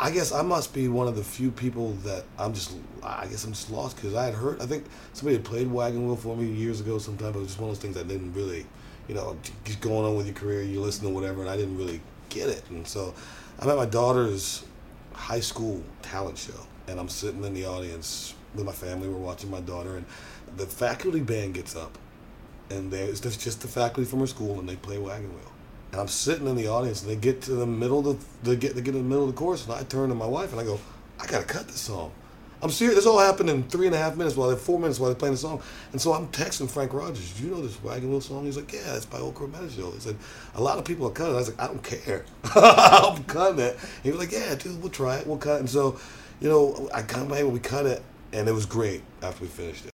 I guess I must be one of the few people that I'm just lost because I had heard, I think somebody had played Wagon Wheel for me years ago sometime, but it was just one of those things I didn't really, just going on with your career, you listen to whatever, and I didn't really get it. And so I'm at my daughter's high school talent show, and I'm sitting in the audience with my family, we're watching my daughter, and the faculty band gets up, and there's just the faculty from her school, and they play Wagon Wheel. And I'm sitting in the audience, and they get to the middle of they get in the middle of the chorus, and I turn to my wife and I go, I gotta cut this song. I'm serious. This all happened in 3.5 minutes 4 minutes while they're playing the song. And so I'm texting Frank Rogers, do you know this Wagon Wheel song? He's like, yeah, it's by Old Crow Show. He said, a lot of people are cutting it. I was like, I don't care. I'm cutting it. He was like, yeah, dude, we'll try it. We'll cut it. And so, I come back and we cut it, and it was great after we finished it.